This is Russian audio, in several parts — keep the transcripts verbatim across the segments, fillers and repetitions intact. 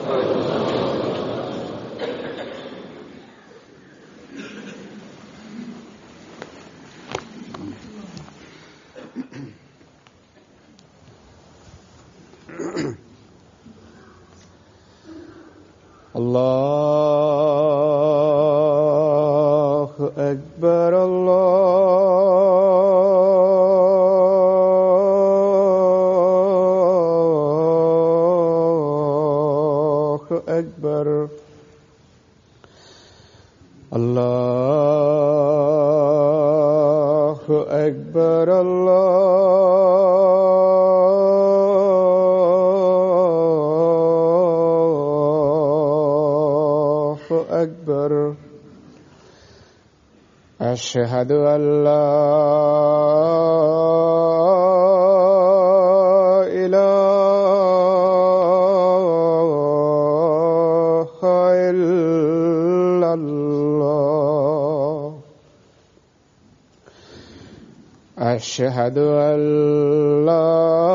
الله أكبر الله أكبر الله أكبر أكبر. أشهد أن لا إله إلا الله. أشهد أن لا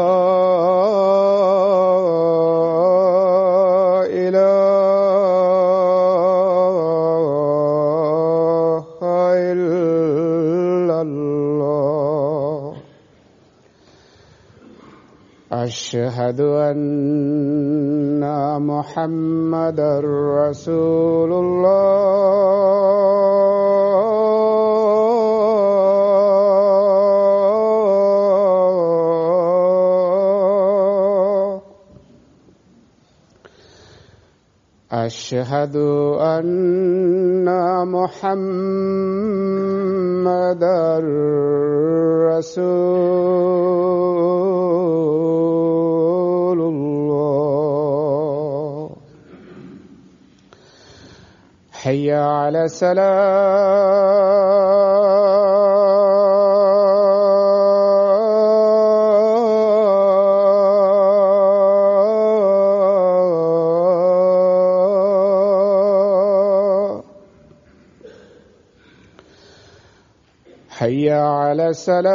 أشهد أن محمدًا رسول الله. أشهد أن محمدًا رسول الله. حي على الصلاة. حي على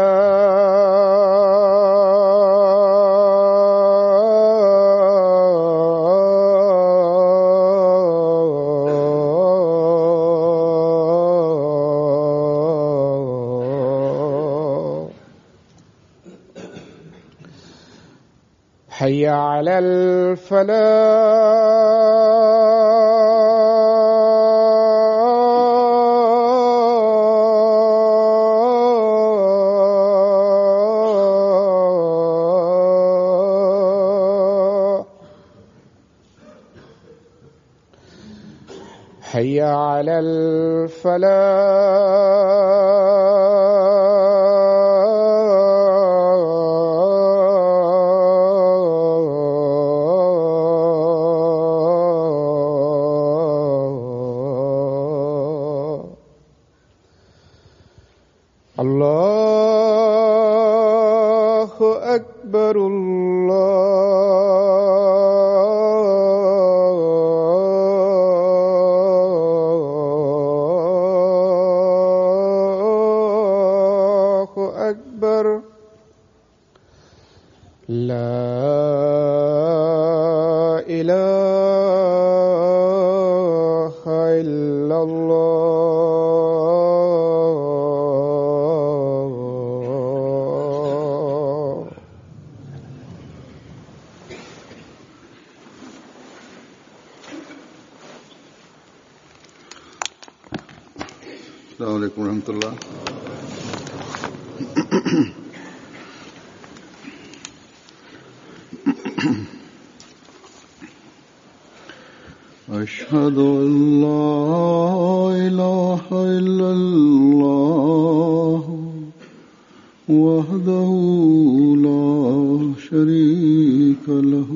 الصلاة. حي على الفلاح. حي على الفلاح. الله أكبر الله أكبر. لا إله إلا الله. السلام عليكم ورحمة الله. أشهد أن لا إله إلا الله وحده لا شريك له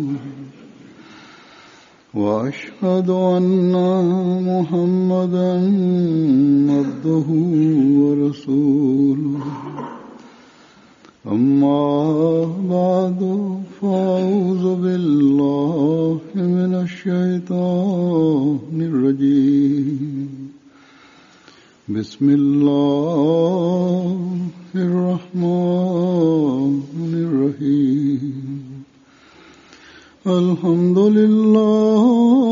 وأشهد أن محمدًا عبده ورسوله. أما بعد فأعوذ بالله من الشيطان الرجيم. بسم الله الرحمن الرحيم. الحمد لله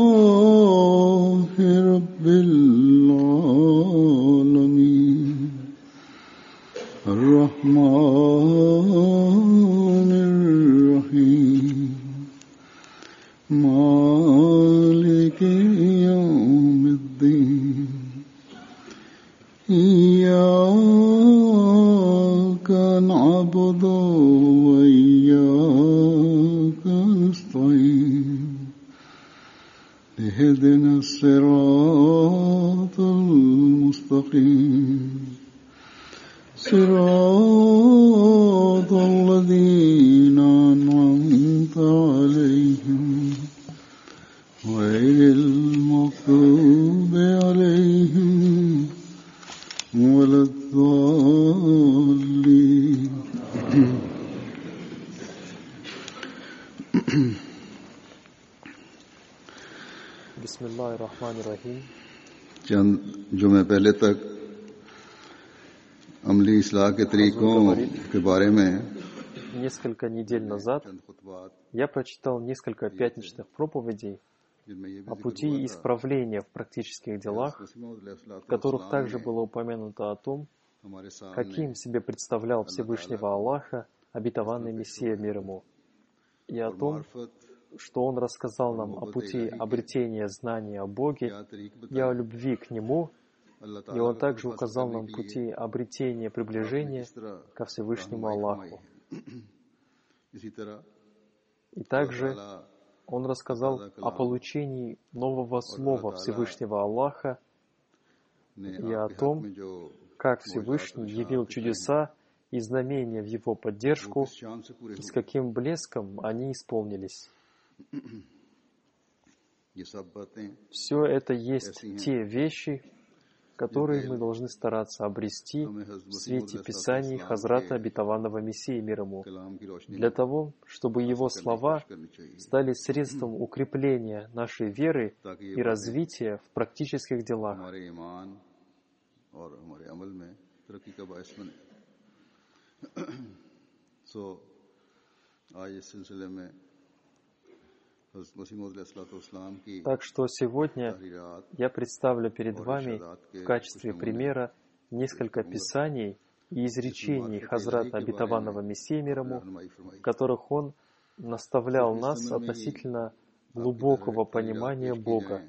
إياك نعبد وإياك نستعين اهدنا الصراط المستقيم صراط الذين أنعمت عليهم غير المغضوب عليهم ولا الضالين. बिस्मिल्लाहिर्रहमानिर्रहीम. चंद जुमे पहले तक अमली इस्लाह के तरीकों के बारे में Несколько недель назад я прочитал несколько пятничных проповедей о пути исправления в практических делах, в которых также было упомянуто о том, каким себе представлял Всевышнего Аллаха обетованный Мессия мир ему, и о том, что Он рассказал нам о пути обретения знания о Боге и о любви к Нему, и Он также указал нам пути обретения приближения ко Всевышнему Аллаху. И также Он рассказал о получении нового слова Всевышнего Аллаха и о том, как Всевышний явил чудеса и знамения в Его поддержку, и с каким блеском они исполнились. Все это есть те вещи, которые мы должны стараться обрести в свете Писаний Хазрата Обетованного Мессии мир ему, для того, чтобы Его слова стали средством укрепления нашей веры и развития в практических делах. Так что сегодня я представлю перед вами в качестве примера несколько писаний и изречений Хазрата Обетованного Мессии мир ему, в которых он наставлял нас относительно глубокого понимания Бога.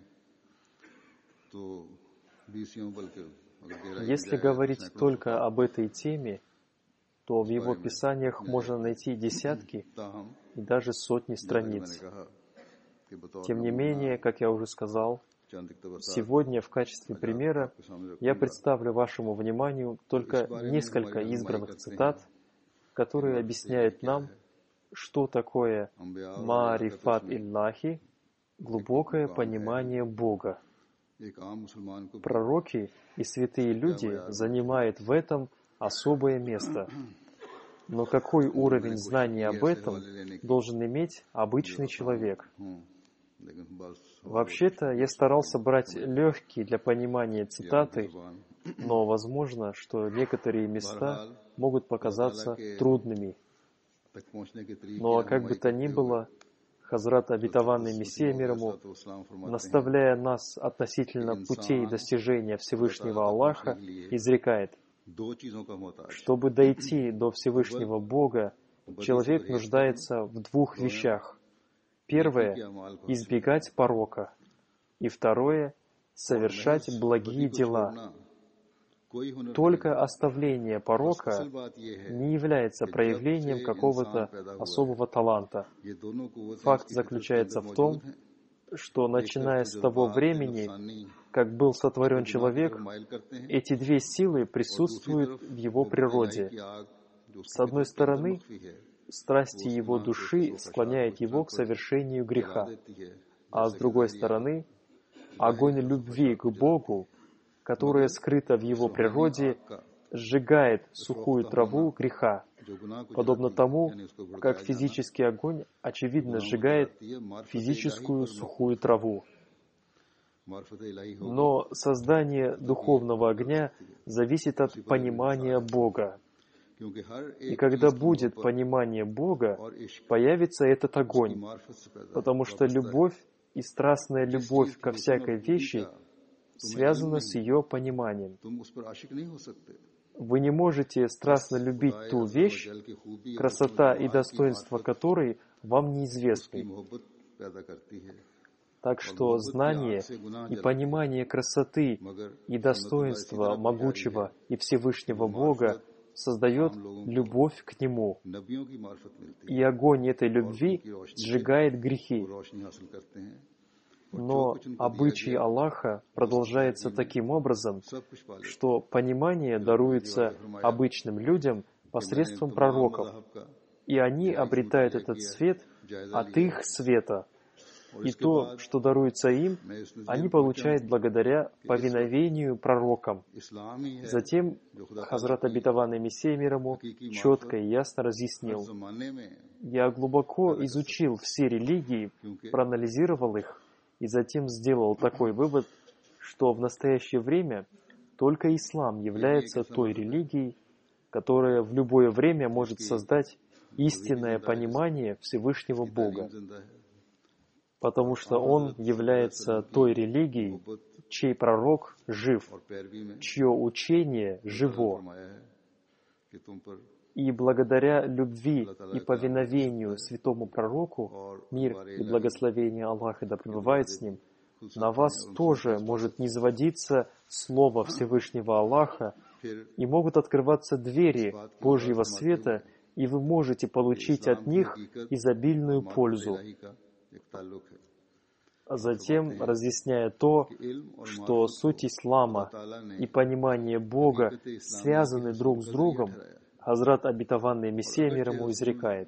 Если говорить только об этой теме, то в его писаниях можно найти десятки и даже сотни страниц. Тем не менее, как я уже сказал, сегодня в качестве примера я представлю вашему вниманию только несколько избранных цитат, которые объясняют нам, что такое маарифат Иллахи, глубокое понимание Бога. Пророки и святые люди занимают в этом особое место. Но какой уровень знания об этом должен иметь обычный человек? Вообще-то я старался брать легкие для понимания цитаты, но возможно, что некоторые места могут показаться трудными. Но как бы то ни было, Хазрат Обетованный Мессия мир ему, наставляя нас относительно путей достижения Всевышнего Аллаха, изрекает: чтобы дойти до Всевышнего Бога, человек нуждается в двух вещах. Первое — избегать порока. И второе — совершать благие дела. Только оставление порока не является проявлением какого-то особого таланта. Факт заключается в том, что, начиная с того времени, как был сотворен человек, эти две силы присутствуют в его природе. С одной стороны, страсти его души склоняют его к совершению греха, а с другой стороны, огонь любви к Богу, которая скрыта в его природе, сжигает сухую траву греха, подобно тому, как физический огонь, очевидно, сжигает физическую сухую траву. Но создание духовного огня зависит от понимания Бога. И когда будет понимание Бога, появится этот огонь, потому что любовь и страстная любовь ко всякой вещи связана с ее пониманием. Вы не можете страстно любить ту вещь, красота и достоинство которой вам неизвестны. Так что знание и понимание красоты и достоинства могучего и Всевышнего Бога создает любовь к Нему. И огонь этой любви сжигает грехи. Но обычай Аллаха продолжается таким образом, что понимание даруется обычным людям посредством пророков, и они обретают этот свет от их света. И то, что даруется им, они получают благодаря повиновению пророкам. Затем Хазрат Обетованный Мессия мир ему четко и ясно разъяснил: «Я глубоко изучил все религии, проанализировал их, и затем сделал такой вывод, что в настоящее время только ислам является той религией, которая в любое время может создать истинное понимание Всевышнего Бога, потому что он является той религией, чей пророк жив, чье учение живо. И благодаря любви и повиновению святому пророку, мир и благословение Аллаха да пребывает с ним, на вас тоже может низводиться слово Всевышнего Аллаха, и могут открываться двери Божьего света, и вы можете получить от них изобильную пользу». А затем, разъясняя то, что суть ислама и понимание Бога связаны друг с другом, Хазрат Обетованный Мессия мир ему изрекает: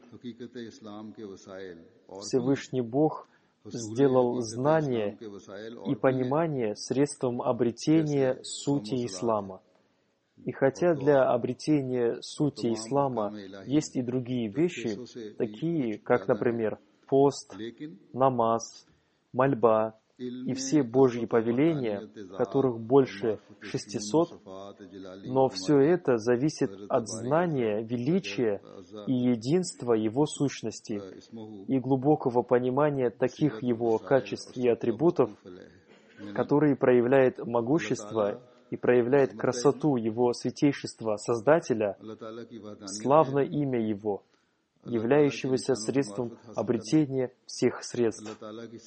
«Всевышний Бог сделал знание и понимание средством обретения сути ислама. И хотя для обретения сути ислама есть и другие вещи, такие как, например, пост, намаз, мольба и все Божьи повеления, которых больше шестисот, но все это зависит от знания, величия и единства Его сущности и глубокого понимания таких Его качеств и атрибутов, которые проявляют могущество и проявляют красоту Его святейшества Создателя, славно имя Его, являющегося средством обретения всех средств».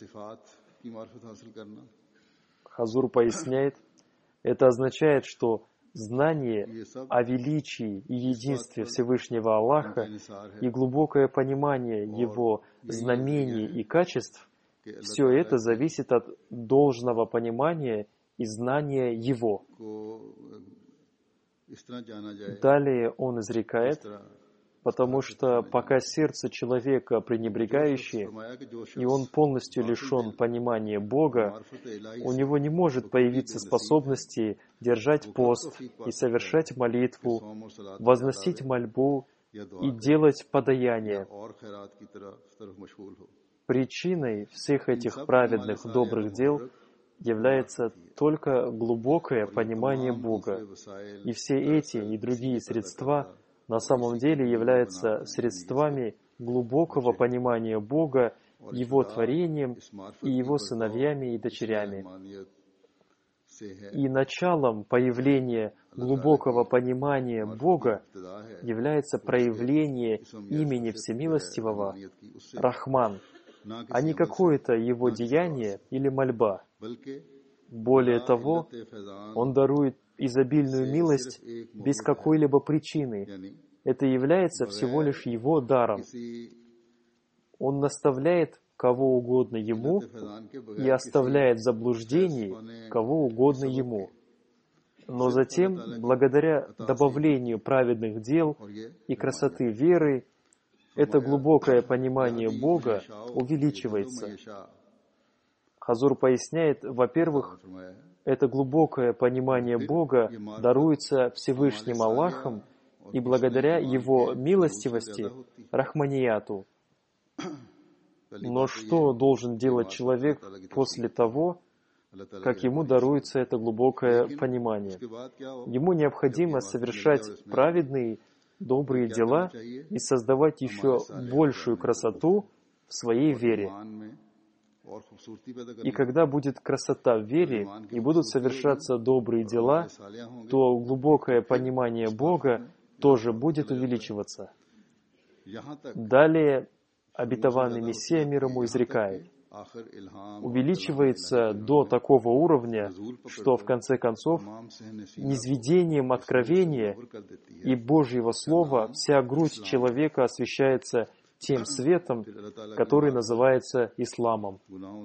Хазур поясняет, это означает, что знание о величии и единстве Всевышнего Аллаха и глубокое понимание Его знамений и качеств, все это зависит от должного понимания и знания Его. Далее он изрекает: «Потому что пока сердце человека пренебрегающее, и он полностью лишен понимания Бога, у него не может появиться способности держать пост и совершать молитву, возносить мольбу и делать подаяние. Причиной всех этих праведных добрых дел является только глубокое понимание Бога, и все эти и другие средства на самом деле являются средствами глубокого понимания Бога, Его творением и Его сыновьями и дочерями. И началом появления глубокого понимания Бога является проявление имени Всемилостивого Рахман, а не какое-то Его деяние или мольба. Более того, Он дарует изобильную милость без какой-либо причины. Это является всего лишь Его даром. Он наставляет кого угодно Ему и оставляет в заблуждении кого угодно Ему. Но затем, благодаря добавлению праведных дел и красоты веры, это глубокое понимание Бога увеличивается. Хазур поясняет, во-первых, это глубокое понимание Бога даруется Всевышним Аллахом и благодаря Его милостивости, рахманияту. Но что должен делать человек после того, как ему даруется это глубокое понимание? Ему необходимо совершать праведные, добрые дела и создавать еще большую красоту в своей вере. И когда будет красота в вере и будут совершаться добрые дела, то глубокое понимание Бога тоже будет увеличиваться. Далее Обетованный Мессия мир ему изрекает: увеличивается до такого уровня, что в конце концов низведением откровения и Божьего Слова вся грудь человека освещается тем светом, который называется исламом.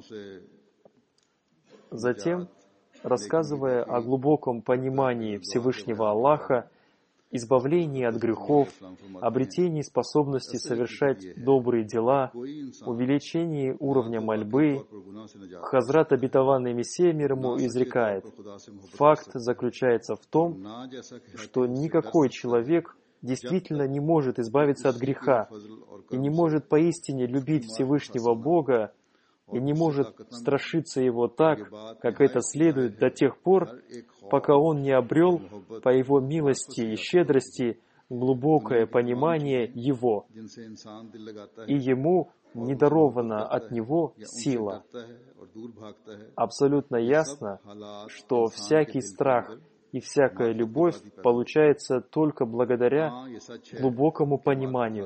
Затем, рассказывая о глубоком понимании Всевышнего Аллаха, избавлении от грехов, обретении способности совершать добрые дела, увеличении уровня мольбы, Хазрат обетованный Мессия мир ему изрекает: факт заключается в том, что никакой человек действительно не может избавиться от греха и не может поистине любить Всевышнего Бога и не может страшиться Его так, как это следует до тех пор, пока он не обрел по Его милости и щедрости глубокое понимание Его, и ему не дарована от Него сила. Абсолютно ясно, что всякий страх и всякая любовь получается только благодаря глубокому пониманию.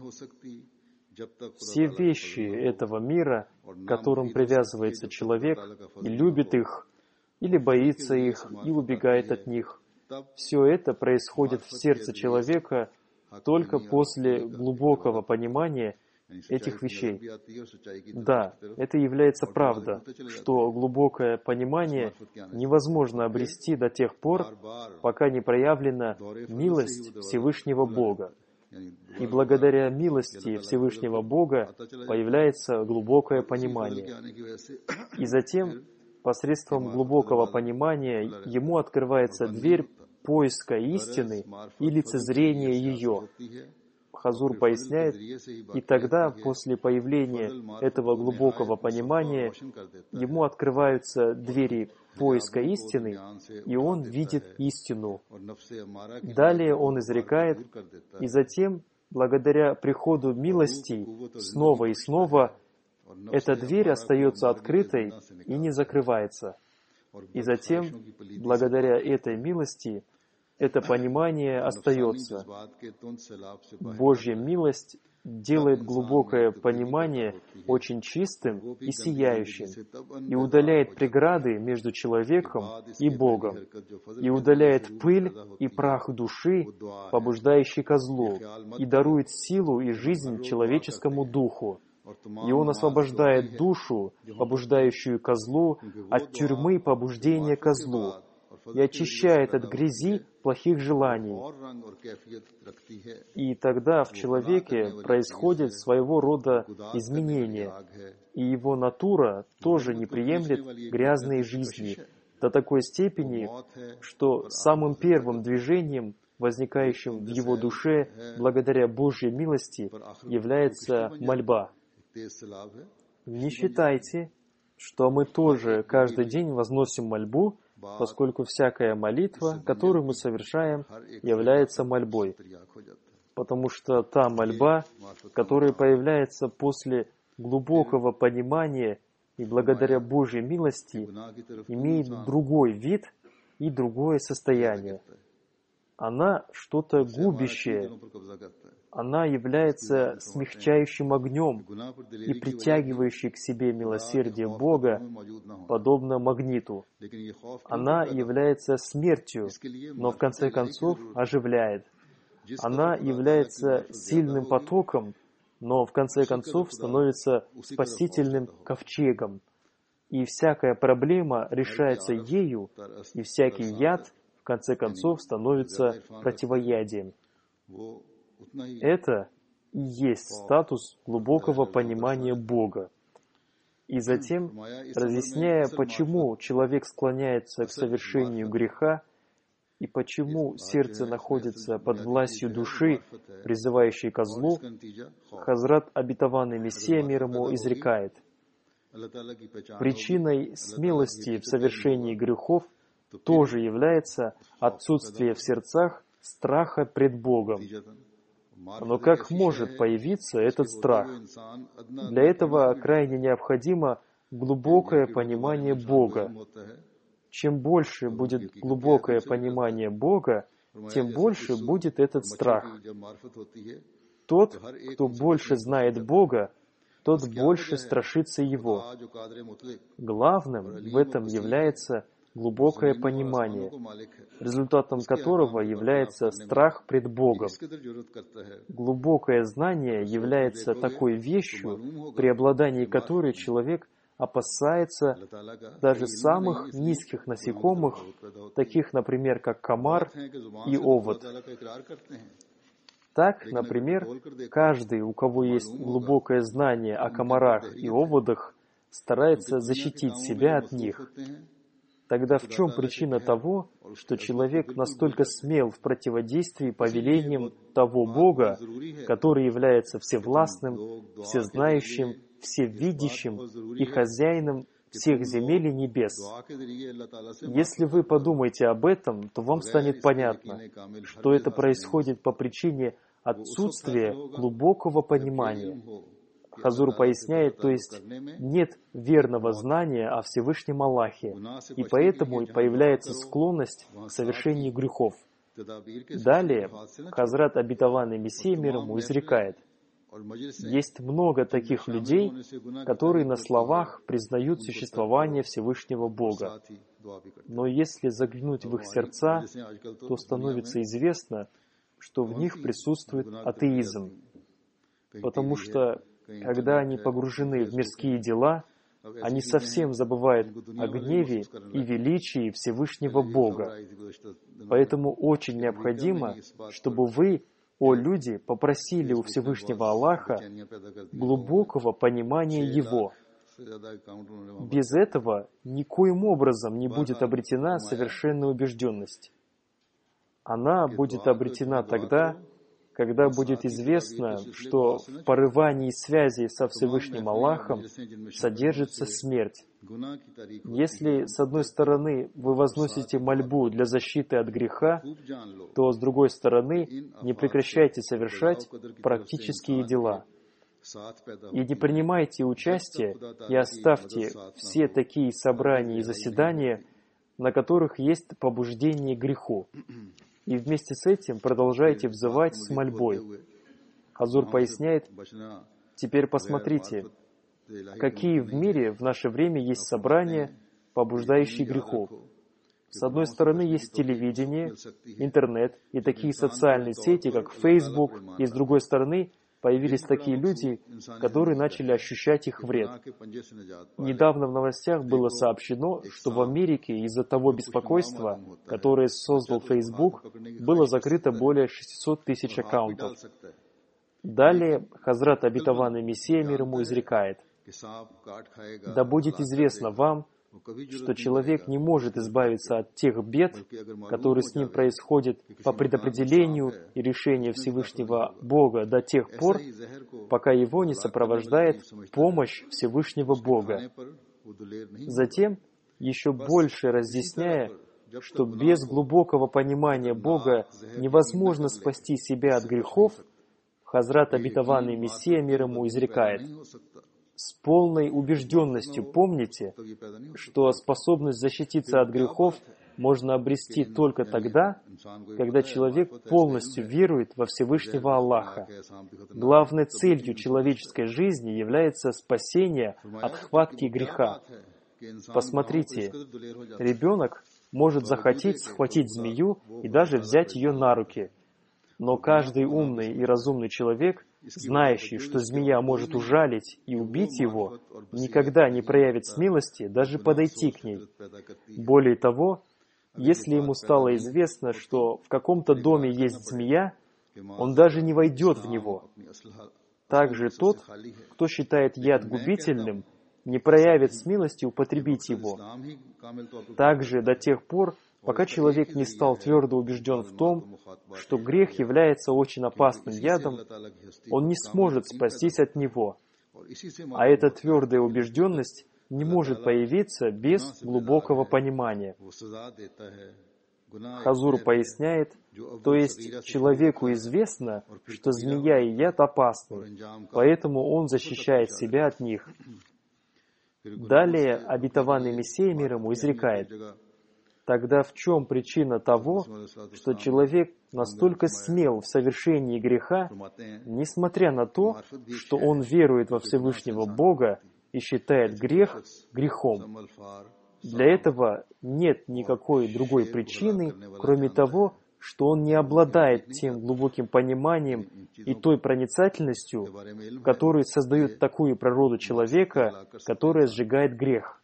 Все вещи этого мира, к которым привязывается человек и любит их, или боится их и убегает от них, все это происходит в сердце человека только после глубокого понимания этих вещей. Да, это является правда, что глубокое понимание невозможно обрести до тех пор, пока не проявлена милость Всевышнего Бога. И благодаря милости Всевышнего Бога появляется глубокое понимание. И затем, посредством глубокого понимания, ему открывается дверь поиска истины и лицезрения ее. Хазур поясняет, и тогда, после появления этого глубокого понимания, ему открываются двери поиска истины, и он видит истину. Далее он изрекает, и затем, благодаря приходу милости, снова и снова, эта дверь остается открытой и не закрывается. И затем, благодаря этой милости, это понимание остается. Божья милость делает глубокое понимание очень чистым и сияющим, и удаляет преграды между человеком и Богом, и удаляет пыль и прах души, побуждающий ко злу, и дарует силу и жизнь человеческому духу. И он освобождает душу, побуждающую ко злу, от тюрьмы побуждения ко злу, и очищает от грязи плохих желаний. И тогда в человеке происходит своего рода изменение, и его натура тоже не приемлет грязной жизни до такой степени, что самым первым движением, возникающим в его душе благодаря Божьей милости, является мольба. Не считайте, что мы тоже каждый день возносим мольбу, поскольку всякая молитва, которую мы совершаем, является мольбой. Потому что та мольба, которая появляется после глубокого понимания и благодаря Божьей милости, имеет другой вид и другое состояние. Она что-то губящее. Она является смягчающим огнем и притягивающей к себе милосердие Бога, подобно магниту. Она является смертью, но в конце концов оживляет. Она является сильным потоком, но в конце концов становится спасительным ковчегом. И всякая проблема решается ею, и всякий яд в конце концов становится противоядием. Это и есть статус глубокого понимания Бога. И затем, разъясняя, почему человек склоняется к совершению греха и почему сердце находится под властью души, призывающей ко злу, Хазрат обетованный Мессия мир ему изрекает: причиной смелости в совершении грехов тоже является отсутствие в сердцах страха пред Богом. Но как может появиться этот страх? Для этого крайне необходимо глубокое понимание Бога. Чем больше будет глубокое понимание Бога, тем больше будет этот страх. Тот, кто больше знает Бога, тот больше страшится его. Главным в этом является глубокое понимание, результатом которого является страх пред Богом. Глубокое знание является такой вещью, при обладании которой человек опасается даже самых низких насекомых, таких, например, как комар и овод. Так, например, каждый, у кого есть глубокое знание о комарах и оводах, старается защитить себя от них. Тогда в чем причина того, что человек настолько смел в противодействии повелениям того Бога, который является всевластным, всезнающим, всевидящим и хозяином всех земель и небес? Если вы подумаете об этом, то вам станет понятно, что это происходит по причине отсутствия глубокого понимания. Хазур поясняет, то есть нет верного знания о Всевышнем Аллахе, и поэтому появляется склонность к совершению грехов. Далее Хазрат обетованный Мессия мир ему изрекает: есть много таких людей, которые на словах признают существование Всевышнего Бога. Но если заглянуть в их сердца, то становится известно, что в них присутствует атеизм. Потому что, когда они погружены в мирские дела, они совсем забывают о гневе и величии Всевышнего Бога. Поэтому очень необходимо, чтобы вы, о люди, попросили у Всевышнего Аллаха глубокого понимания Его. Без этого никоим образом не будет обретена совершенная убежденность. Она будет обретена тогда, когда будет известно, что в порывании связи со Всевышним Аллахом содержится смерть. Если, с одной стороны, вы возносите мольбу для защиты от греха, то, с другой стороны, не прекращайте совершать практические дела. И не принимайте участие и оставьте все такие собрания и заседания, на которых есть побуждение к греху. И вместе с этим продолжайте взывать с мольбой. Хазур поясняет: теперь посмотрите, какие в мире в наше время есть собрания, побуждающие к греху. С одной стороны, есть телевидение, интернет и такие социальные сети, как Facebook, и с другой стороны, появились такие люди, которые начали ощущать их вред. Недавно в новостях было сообщено, что в Америке из-за того беспокойства, которое создал Facebook, было закрыто более шестисот тысяч аккаунтов. Далее Хазрат обетованный Мессия мир ему изрекает: «Да будет известно вам, что человек не может избавиться от тех бед, которые с ним происходят по предопределению и решению Всевышнего Бога до тех пор, пока его не сопровождает помощь Всевышнего Бога». Затем, еще больше разъясняя, что без глубокого понимания Бога невозможно спасти себя от грехов, Хазрат обетованный Мессия мир ему изрекает: с полной убежденностью помните, что способность защититься от грехов можно обрести только тогда, когда человек полностью верует во Всевышнего Аллаха. Главной целью человеческой жизни является спасение от хватки греха. Посмотрите, ребенок может захотеть схватить змею и даже взять ее на руки. Но каждый умный и разумный человек, знающий, что змея может ужалить и убить его, никогда не проявит смелости даже подойти к ней. Более того, если ему стало известно, что в каком-то доме есть змея, он даже не войдет в него. Также тот, кто считает яд губительным, не проявит смелости употребить его. Также до тех пор, пока человек не стал твердо убежден в том, что грех является очень опасным ядом, он не сможет спастись от него. А эта твердая убежденность не может появиться без глубокого понимания. Хазур поясняет, то есть человеку известно, что змея и яд опасны, поэтому он защищает себя от них. Далее обетованный Мессия мир ему изрекает: Тогда в чем причина того, что человек настолько смел в совершении греха, несмотря на то, что он верует во Всевышнего Бога и считает грех грехом? Для этого нет никакой другой причины, кроме того, что он не обладает тем глубоким пониманием и той проницательностью, которые создают такую природу человека, которая сжигает грех.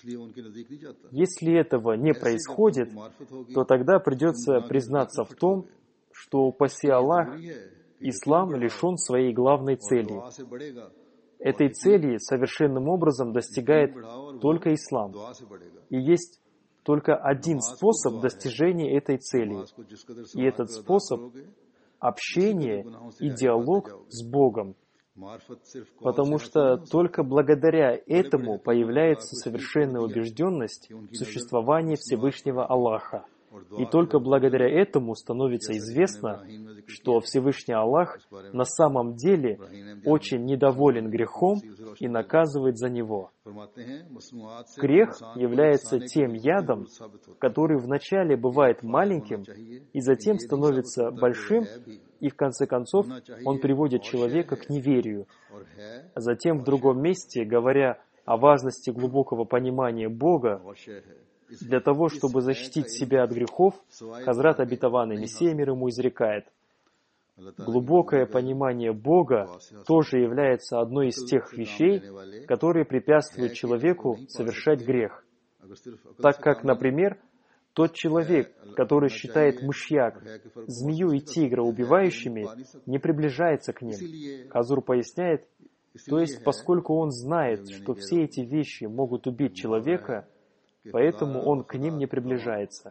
Если этого не происходит, то тогда придется признаться в том, что, упаси Аллах, ислам лишен своей главной цели. Этой цели совершенным образом достигает только ислам. И есть только один способ достижения этой цели. И этот способ — общение и диалог с Богом. Потому что только благодаря этому появляется совершенная убежденность в существовании Всевышнего Аллаха. И только благодаря этому становится известно, что Всевышний Аллах на самом деле очень недоволен грехом и наказывает за него. Грех является тем ядом, который вначале бывает маленьким и затем становится большим, и в конце концов он приводит человека к неверию. А затем в другом месте, говоря о важности глубокого понимания Бога, для того, чтобы защитить себя от грехов, Хазрат Обетованный Мессия мир ему изрекает: глубокое понимание Бога тоже является одной из тех вещей, которые препятствуют человеку совершать грех. Так как, например, тот человек, который считает мышьяк, змею и тигра убивающими, не приближается к ним. Хазур поясняет, то есть, поскольку он знает, что все эти вещи могут убить человека, поэтому он к ним не приближается.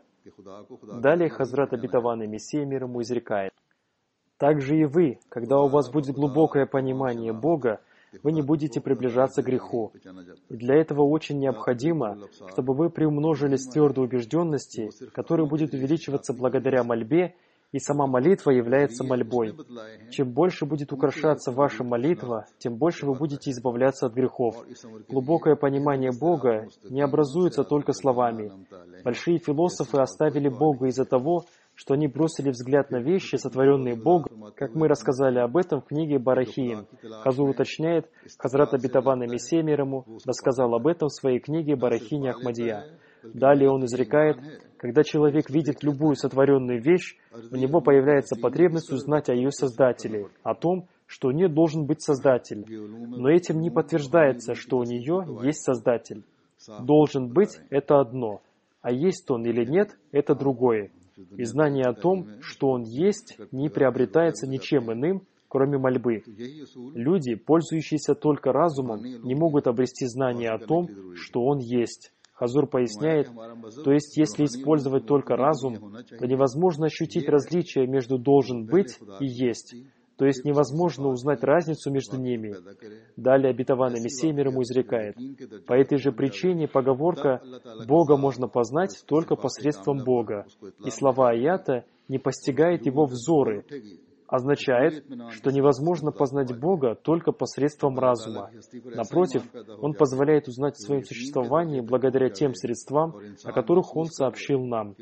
Далее Хазрат Обетованный Мессия мир ему изрекает: также и вы, когда у вас будет глубокое понимание Бога, вы не будете приближаться к греху. И для этого очень необходимо, чтобы вы приумножились твердой убежденности, которая будет увеличиваться благодаря мольбе, и сама молитва является мольбой. Чем больше будет украшаться ваша молитва, тем больше вы будете избавляться от грехов. Глубокое понимание Бога не образуется только словами. Большие философы оставили Бога из-за того, что они бросили взгляд на вещи, сотворенные Богом, как мы рассказали об этом в книге Барахиин. Хазур уточняет, Хазрат Обетованный Мессия мир ему рассказал об этом в своей книге Барахине Ахмадия. Далее он изрекает, когда человек видит любую сотворенную вещь, у него появляется потребность узнать о ее Создателе, о том, что у нее должен быть Создатель. Но этим не подтверждается, что у нее есть Создатель. Должен быть — это одно, а есть он или нет — это другое. И знание о том, что он есть, не приобретается ничем иным, кроме мольбы. Люди, пользующиеся только разумом, не могут обрести знание о том, что он есть. Хазур поясняет, то есть если использовать только разум, то невозможно ощутить различие между «должен быть» и «есть», то есть невозможно узнать разницу между ними. Далее Обетованный Мессия мир ему изрекает: по этой же причине поговорка «Бога можно познать только посредством Бога», и слова аята «не постигает его взоры» означает, что невозможно познать Бога только посредством разума. Напротив, Он позволяет узнать о своем существовании благодаря тем средствам, о которых Он сообщил нам.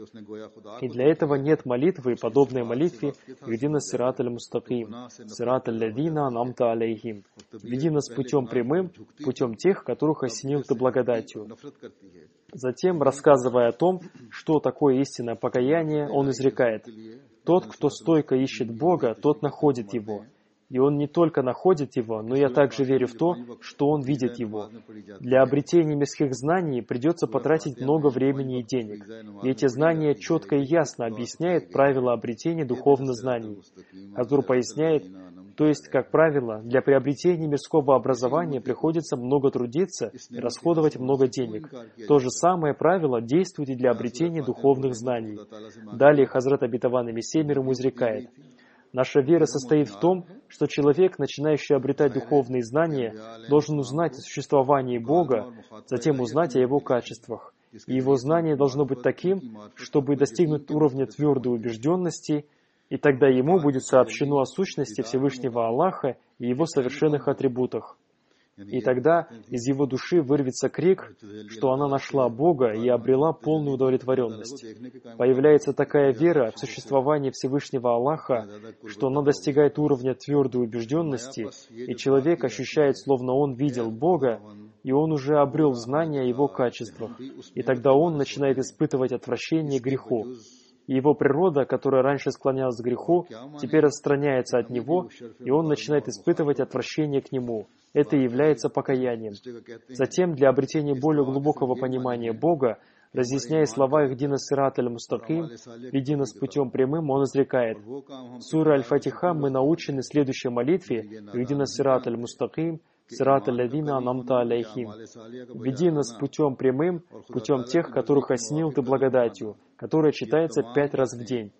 И для этого нет молитвы, подобной молитве «Ихдина сират аль-мустаким», «Сират аль-лавина анамта алейхим», «Веди нас путем прямым, путем тех, которых осенил Ты благодатью». Затем, рассказывая о том, что такое истинное покаяние, он изрекает: «Тот, кто стойко ищет Бога, тот находит Его. И он не только находит Его, но я также верю в то, что он видит Его. Для обретения мирских знаний придется потратить много времени и денег. И эти знания четко и ясно объясняют правила обретения духовных знаний». Хазур поясняет, то есть, как правило, для приобретения мирского образования приходится много трудиться и расходовать много денег. То же самое правило действует и для обретения духовных знаний. Далее Хазрат Обетованный Мессия мир ему изрекает: наша вера состоит в том, что человек, начинающий обретать духовные знания, должен узнать о существовании Бога, затем узнать о Его качествах. И его знание должно быть таким, чтобы достигнуть уровня твердой убежденности, и тогда ему будет сообщено о сущности Всевышнего Аллаха и Его совершенных атрибутах. И тогда из его души вырвется крик, что она нашла Бога и обрела полную удовлетворенность. Появляется такая вера в существование Всевышнего Аллаха, что она достигает уровня твердой убежденности, и человек ощущает, словно он видел Бога, и он уже обрел знания о его качествах. И тогда он начинает испытывать отвращение к греху. И его природа, которая раньше склонялась к греху, теперь отстраняется от него, и он начинает испытывать отвращение к нему. Это и является покаянием. Затем, для обретения более глубокого понимания Бога, разъясняя слова Ихдина сират аль-мустаким, «Веди нас путем прямым», он изрекает: в суре Аль-Фатиха мы научены следующей молитве «Ихдина сират аль-мустаким, сират аль-ладина анамта алейхим». «Веди нас путем прямым, путем тех, которых осенил ты благодатью», которая читается пять раз в день.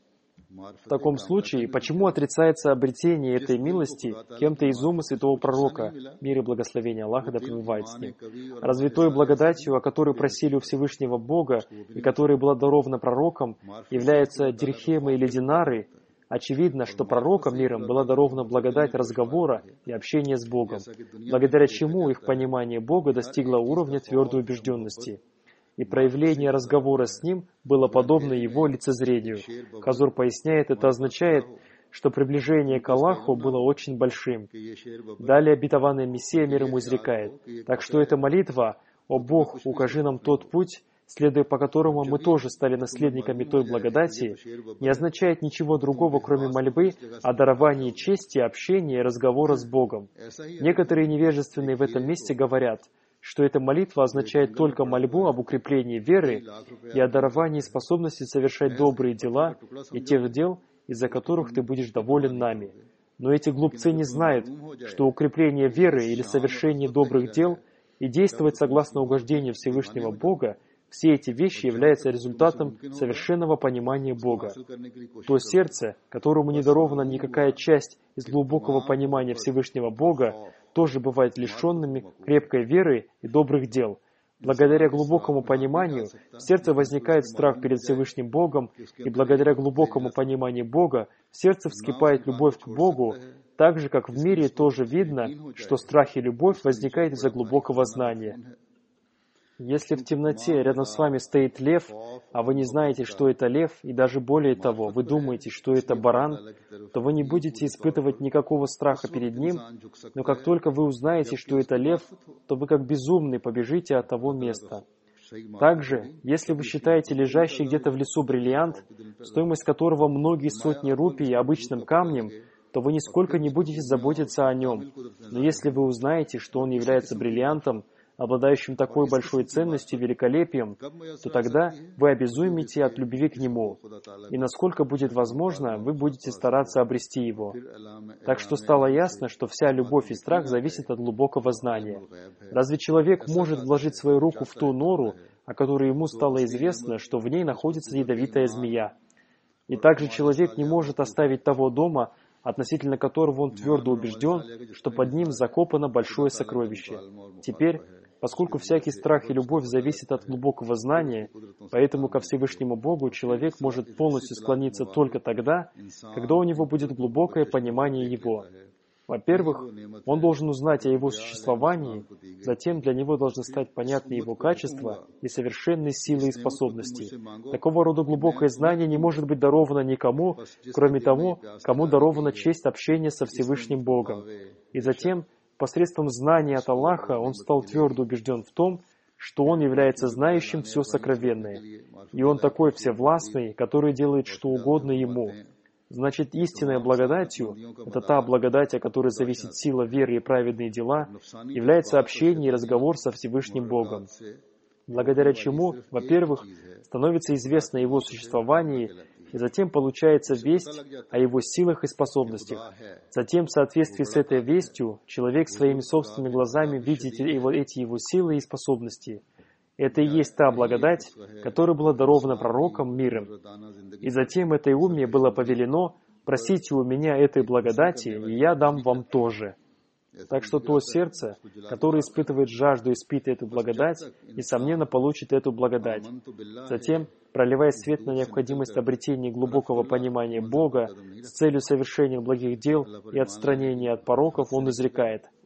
В таком случае, почему отрицается обретение этой милости кем-то из ума святого пророка, мир и благословение Аллаха да пребывает с ним? Разве той благодатью, о которой просили у Всевышнего Бога и которая была дарована пророкам, являются дирхемы или динары? Очевидно, что пророкам миром была дарована благодать разговора и общения с Богом, благодаря чему их понимание Бога достигло уровня твердой убежденности. И проявление разговора с ним было подобно его лицезрению. Хазур поясняет, это означает, что приближение к Аллаху было очень большим. Далее обетованный Мессия мир ему изрекает: так что эта молитва «О Бог, укажи нам тот путь», следуя по которому мы тоже стали наследниками той благодати, не означает ничего другого, кроме мольбы о даровании чести, общения и разговора с Богом. Некоторые невежественные в этом месте говорят, что эта молитва означает только мольбу об укреплении веры и о даровании способности совершать добрые дела и тех дел, из-за которых ты будешь доволен нами. Но эти глупцы не знают, что укрепление веры или совершение добрых дел и действовать согласно угождению Всевышнего Бога, все эти вещи являются результатом совершенного понимания Бога. То сердце, которому не дарована никакая часть из глубокого понимания Всевышнего Бога, тоже бывает лишенными крепкой веры и добрых дел. Благодаря глубокому пониманию в сердце возникает страх перед Всевышним Богом, и благодаря глубокому пониманию Бога в сердце вскипает любовь к Богу, так же, как в мире тоже видно, что страх и любовь возникают из-за глубокого знания. Если в темноте рядом с вами стоит лев, а вы не знаете, что это лев, и даже более того, вы думаете, что это баран, то вы не будете испытывать никакого страха перед ним, но как только вы узнаете, что это лев, то вы как безумный побежите от того места. Также, если вы считаете лежащий где-то в лесу бриллиант, стоимость которого многие сотни рупий обычным камнем, то вы нисколько не будете заботиться о нем. Но если вы узнаете, что он является бриллиантом, обладающим такой большой ценностью и великолепием, то тогда вы обезумите от любви к нему, и насколько будет возможно, вы будете стараться обрести его. Так что стало ясно, что вся любовь и страх зависят от глубокого знания. Разве человек может вложить свою руку в ту нору, о которой ему стало известно, что в ней находится ядовитая змея? И также человек не может оставить того дома, относительно которого он твердо убежден, что под ним закопано большое сокровище. Теперь, поскольку всякий страх и любовь зависят от глубокого знания, поэтому ко Всевышнему Богу человек может полностью склониться только тогда, когда у него будет глубокое понимание Его. Во-первых, он должен узнать о Его существовании, затем для него должны стать понятны Его качества и совершенные силы и способности. Такого рода глубокое знание не может быть даровано никому, кроме того, кому дарована честь общения со Всевышним Богом. И затем, посредством знания от Аллаха, он стал твердо убежден в том, что он является знающим все сокровенное, и он такой всевластный, который делает что угодно ему. Значит, истинной благодатью, это та благодать, о которой зависит сила веры и праведные дела, является общение и разговор со Всевышним Богом, благодаря чему, во-первых, становится известно о Его существовании, и затем получается весть о Его силах и способностях. Затем, в соответствии с этой вестью, человек своими собственными глазами видит эти Его силы и способности. Это и есть та благодать, которая была дарована пророкам миром. И затем этой умме было повелено: «Просите у меня этой благодати, и я дам вам тоже». Так что то сердце, которое испытывает жажду испить эту благодать, несомненно получит эту благодать. Затем, проливая свет на необходимость обретения глубокого понимания Бога с целью совершения благих дел и отстранения от пороков, он изрекает: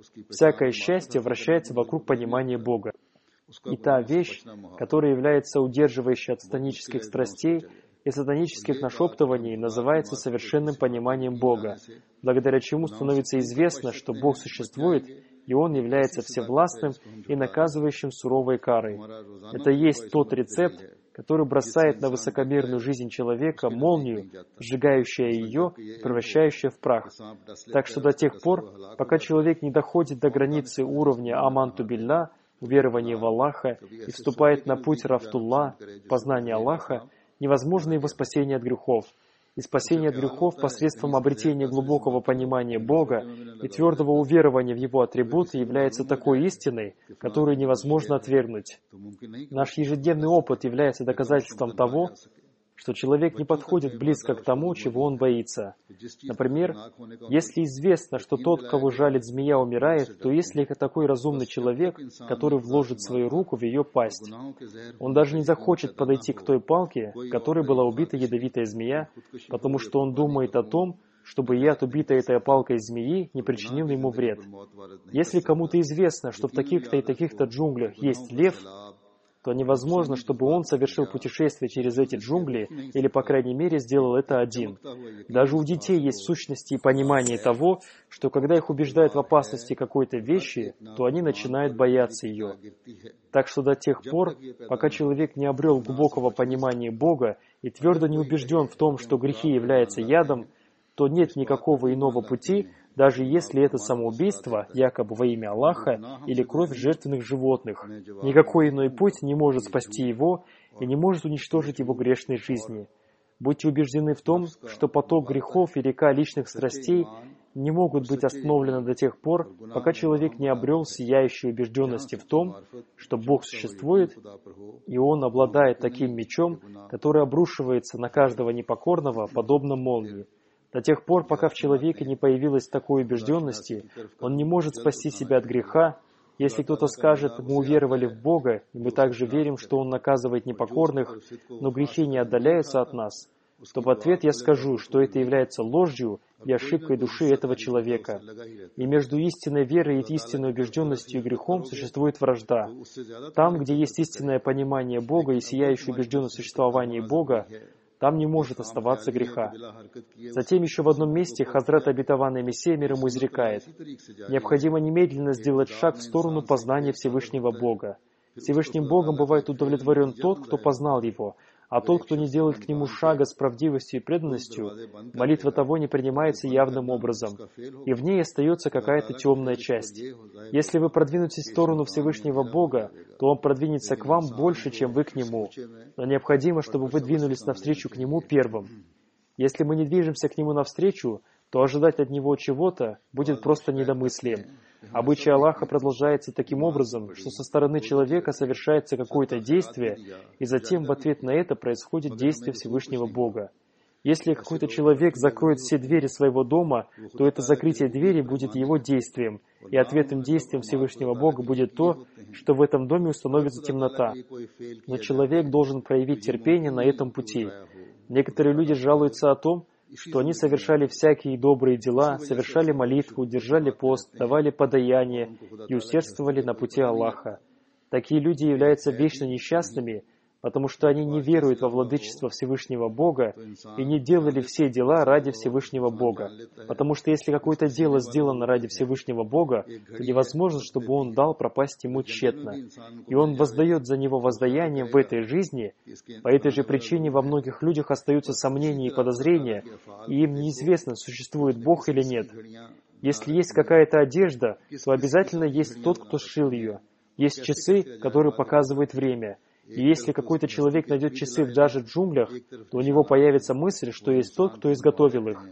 Всякое счастье вращается вокруг понимания Бога. И та вещь, которая является удерживающей от сатанических страстей и сатанических нашептываний, называется совершенным пониманием Бога, благодаря чему становится известно, что Бог существует, и Он является всевластным и наказывающим суровой карой. Это есть тот рецепт, который бросает на высокомерную жизнь человека молнию, сжигающую ее, превращающую в прах. Так что до тех пор, пока человек не доходит до границы уровня аманту билля, уверования в Аллаха, и вступает на путь рафтулла, познания Аллаха, невозможно его спасение от грехов. И спасение от грехов посредством обретения глубокого понимания Бога и твердого уверования в Его атрибуты является такой истиной, которую невозможно отвергнуть. Наш ежедневный опыт является доказательством того, что человек не подходит близко к тому, чего он боится. Например, если известно, что тот, кого жалит змея, умирает, то есть ли такой разумный человек, который вложит свою руку в ее пасть? Он даже не захочет подойти к той палке, которой была убита ядовитая змея, потому что он думает о том, чтобы яд, убитый этой палкой змеи, не причинил ему вред. Если кому-то известно, что в таких-то и таких-то джунглях есть лев, то невозможно, чтобы он совершил путешествие через эти джунгли, или, по крайней мере, сделал это один. Даже у детей есть в сущности и понимание того, что когда их убеждают в опасности какой-то вещи, то они начинают бояться ее. Так что до тех пор, пока человек не обрел глубокого понимания Бога и твердо не убежден в том, что грехи являются ядом, то нет никакого иного пути, даже если это самоубийство, якобы во имя Аллаха, или кровь жертвенных животных. Никакой иной путь не может спасти его и не может уничтожить его грешной жизни. Будьте убеждены в том, что поток грехов и река личных страстей не могут быть остановлены до тех пор, пока человек не обрел сияющей убежденности в том, что Бог существует, и Он обладает таким мечом, который обрушивается на каждого непокорного, подобно молнии. До тех пор, пока в человеке не появилось такой убежденности, он не может спасти себя от греха. Если кто-то скажет, мы уверовали в Бога, и мы также верим, что Он наказывает непокорных, но грехи не отдаляются от нас, то в ответ я скажу, что это является ложью и ошибкой души этого человека. И между истинной верой и истинной убежденностью и грехом существует вражда. Там, где есть истинное понимание Бога и сияющая убежденность в существовании Бога, там не может оставаться греха. Затем еще в одном месте Хазрат Обетованный Мессия мир ему изрекает: необходимо немедленно сделать шаг в сторону познания Всевышнего Бога. Всевышним Богом бывает удовлетворен тот, кто познал Его, а тот, кто не делает к Нему шага с правдивостью и преданностью, молитва того не принимается явным образом, и в ней остается какая-то темная часть. Если вы продвинетесь в сторону Всевышнего Бога, то Он продвинется к вам больше, чем вы к Нему, но необходимо, чтобы вы двинулись навстречу к Нему первым. Если мы не движемся к Нему навстречу, то ожидать от Него чего-то будет просто недомыслием. Обычай Аллаха продолжается таким образом, что со стороны человека совершается какое-то действие, и затем в ответ на это происходит действие Всевышнего Бога. Если какой-то человек закроет все двери своего дома, то это закрытие двери будет его действием, и ответным действием Всевышнего Бога будет то, что в этом доме установится темнота. Но человек должен проявить терпение на этом пути. Некоторые люди жалуются о том, что они совершали всякие добрые дела, совершали молитву, держали пост, давали подаяние и усердствовали на пути Аллаха. Такие люди являются вечно несчастными, потому что они не веруют во владычество Всевышнего Бога и не делали все дела ради Всевышнего Бога. Потому что если какое-то дело сделано ради Всевышнего Бога, то невозможно, чтобы Он дал пропасть ему тщетно. И Он воздает за него воздаянием в этой жизни. По этой же причине во многих людях остаются сомнения и подозрения, и им неизвестно, существует Бог или нет. Если есть какая-то одежда, то обязательно есть тот, кто сшил ее. Есть часы, которые показывают время. И если какой-то человек найдет часы даже в джунглях, то у него появится мысль, что есть тот, кто изготовил их.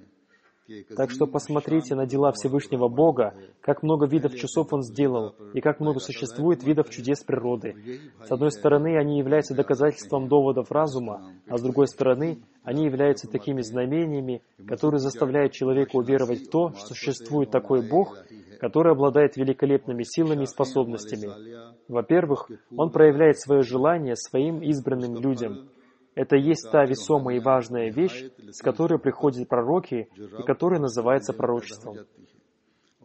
Так что посмотрите на дела Всевышнего Бога, как много видов часов Он сделал, и как много существует видов чудес природы. С одной стороны, они являются доказательством доводов разума, а с другой стороны, они являются такими знамениями, которые заставляют человека уверовать в то, что существует такой Бог, который обладает великолепными силами и способностями. Во-первых, Он проявляет свое желание своим избранным людям. Это есть та весомая и важная вещь, с которой приходят пророки и которая называется пророчеством.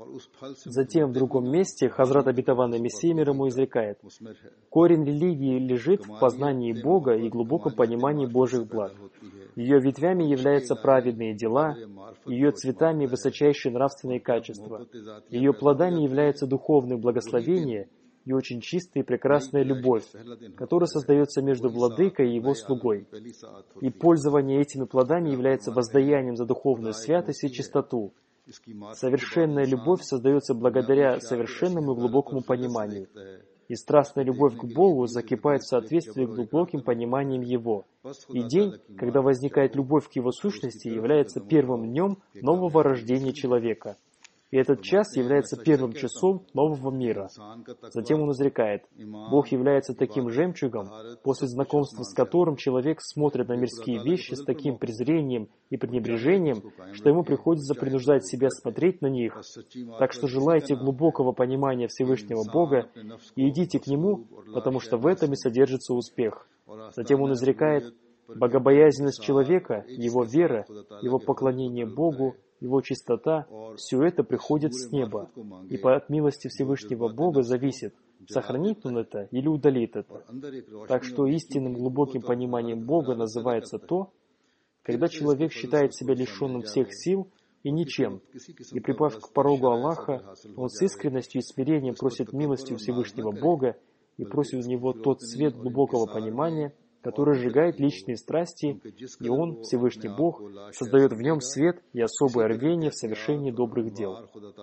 Затем в другом месте Хазрат Обетованный Мессия мир ему изрекает: корень религии лежит в познании Бога и глубоком понимании Божьих благ. Ее ветвями являются праведные дела, ее цветами — высочайшие нравственные качества, ее плодами являются духовные благословения и очень чистая и прекрасная любовь, которая создается между владыкой и его слугой. И пользование этими плодами является воздаянием за духовную святость и чистоту. Совершенная любовь создается благодаря совершенному и глубокому пониманию. И страстная любовь к Богу закипает в соответствии с глубоким пониманием Его. И день, когда возникает любовь к Его сущности, является первым днем нового рождения человека. И этот час является первым часом нового мира. Затем он изрекает: Бог является таким жемчугом, после знакомства с которым человек смотрит на мирские вещи с таким презрением и пренебрежением, что ему приходится принуждать себя смотреть на них. Так что желайте глубокого понимания Всевышнего Бога и идите к Нему, потому что в этом и содержится успех. Затем он изрекает: богобоязненность человека, его вера, его поклонение Богу, его чистота — все это приходит с неба, и от милости Всевышнего Бога зависит, сохранит он это или удалит это. Так что истинным глубоким пониманием Бога называется то, когда человек считает себя лишенным всех сил и ничем, и, припав к порогу Аллаха, он с искренностью и смирением просит милости у Всевышнего Бога и просит у него тот свет глубокого понимания, который сжигает личные страсти, и Он, Всевышний Бог, создает в нем свет и особое рвение в совершении добрых дел.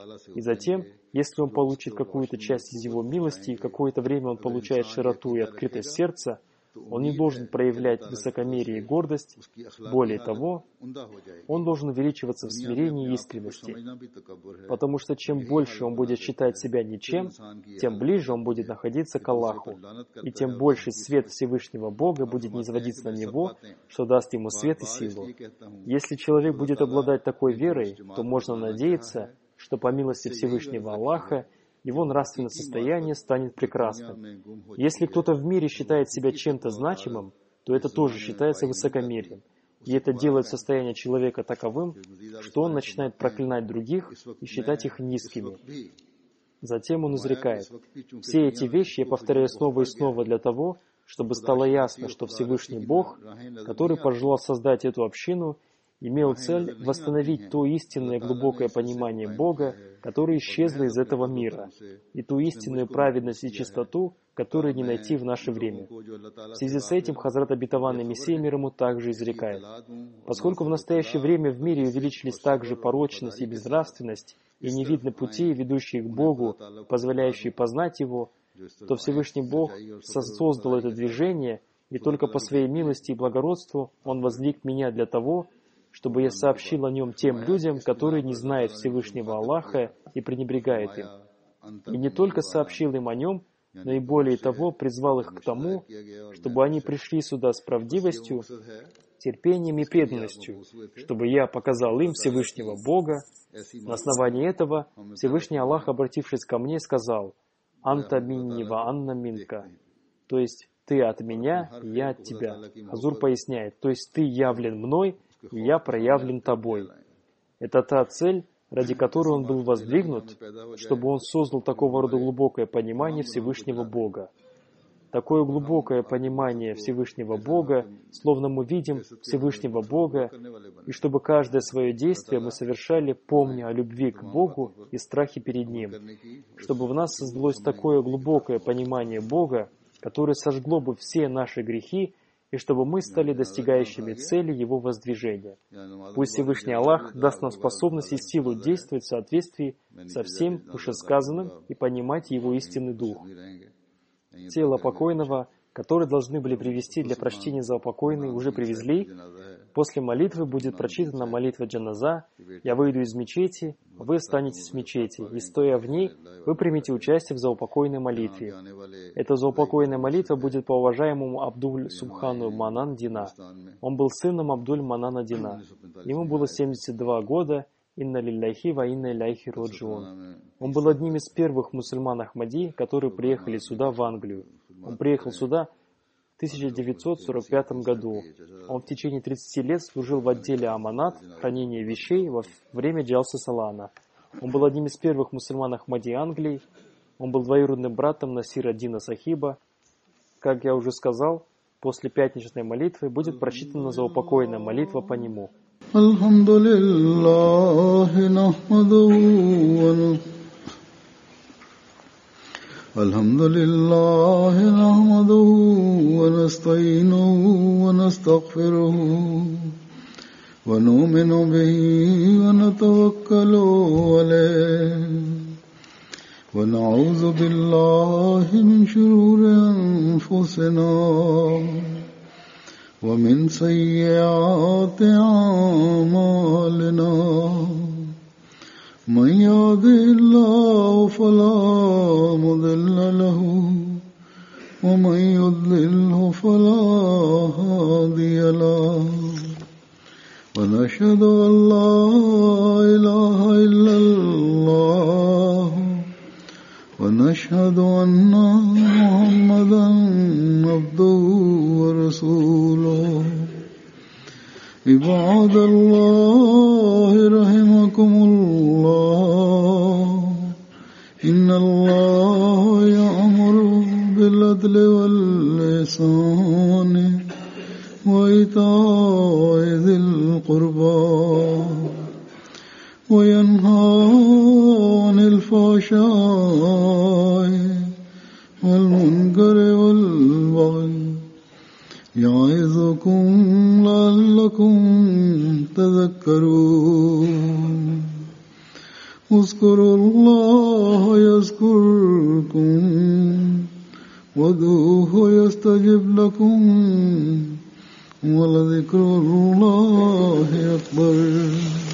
И затем, если он получит какую-то часть из Его милости, и какое-то время он получает широту и открытость сердца, он не должен проявлять высокомерие и гордость. Более того, он должен увеличиваться в смирении и искренности, потому что чем больше он будет считать себя ничем, тем ближе он будет находиться к Аллаху, и тем больше свет Всевышнего Бога будет низводиться на него, что даст ему свет и силу. Если человек будет обладать такой верой, то можно надеяться, что по милости Всевышнего Аллаха его нравственное состояние станет прекрасным. Если кто-то в мире считает себя чем-то значимым, то это тоже считается высокомерием. И это делает состояние человека таковым, что он начинает проклинать других и считать их низкими. Затем он изрекает: «Все эти вещи я повторяю снова и снова для того, чтобы стало ясно, что Всевышний Бог, который пожелал создать эту общину, имел цель восстановить то истинное глубокое понимание Бога, которое исчезло из этого мира, и ту истинную праведность и чистоту, которую не найти в наше время». В связи с этим Хазрат Обетованный Мессия мир ему также изрекает: «Поскольку в настоящее время в мире увеличились также порочность и безнравственность, и не видно путей, ведущих к Богу, позволяющие познать Его, то Всевышний Бог создал это движение, и только по своей милости и благородству Он возлик меня для того, чтобы я сообщил о нем тем людям, которые не знают Всевышнего Аллаха и пренебрегают им. И не только сообщил им о нем, но и более того призвал их к тому, чтобы они пришли сюда с правдивостью, терпением и преданностью, чтобы я показал им Всевышнего Бога. На основании этого Всевышний Аллах, обратившись ко мне, сказал: «Анта минни ва анна минка», то есть «ты от меня, я от тебя». Хазур поясняет: то есть «ты явлен мной, и я проявлен тобой». Это та цель, ради которой он был воздвигнут, чтобы он создал такого рода глубокое понимание Всевышнего Бога. Такое глубокое понимание Всевышнего Бога, словно мы видим Всевышнего Бога, и чтобы каждое свое действие мы совершали, помня о любви к Богу и страхе перед Ним, чтобы в нас создалось такое глубокое понимание Бога, которое сожгло бы все наши грехи, и чтобы мы стали достигающими цели Его воздвижения. Пусть Всевышний Аллах даст нам способность и силу действовать в соответствии со всем вышесказанным и понимать Его истинный дух. Тело покойного, которое должны были привезти для прочтения за упокойный, уже привезли. После молитвы будет прочитана молитва джаназа. «Я выйду из мечети, вы останетесь в мечети, и, стоя в ней, вы примете участие в заупокойной молитве». Эта заупокойная молитва будет по уважаемому Абдуль Субхану Манан Дина. Он был сыном Абдуль Манана Дина. Ему было семьдесят два года. Инна лилляхи ва инна иляйхи роджиун. Он был одним из первых мусульман Ахмади, которые приехали сюда, в Англию. Он приехал сюда в тысяча девятьсот сорок пятом году. Он в течение тридцати лет служил в отделе Аманат, хранения вещей, во время Джалса Салана. Он был одним из первых мусульман Ахмади Англии. Он был двоюродным братом Насира Дина Сахиба. Как я уже сказал, после пятничной молитвы будет прочитана заупокойная молитва по нему. Алхамдулиллахи нахмадуху ва настаинуху ва настагфируху ва ну'мину бихи ва натаваккалу алейхи ва на'удзу биллахи мин шурури анфусина ва мин саййиати a'malina. من يهده الله فلا مضل له ومن يضلله فلا هادي له ونشهد أن لا إله إلا الله ونشهد أن محمدا عبده ورسوله. عباد الله رحمكم الله إن الله يأمر بالعدل والإحسان وإيتاء ذي القربى وينهى عن الفحشاء والمنكر والبغي يعظكم لعلكم تذكرون. اذكروا الله يذكركم وادعوه يستجب لكم ولذكر الله أكبر.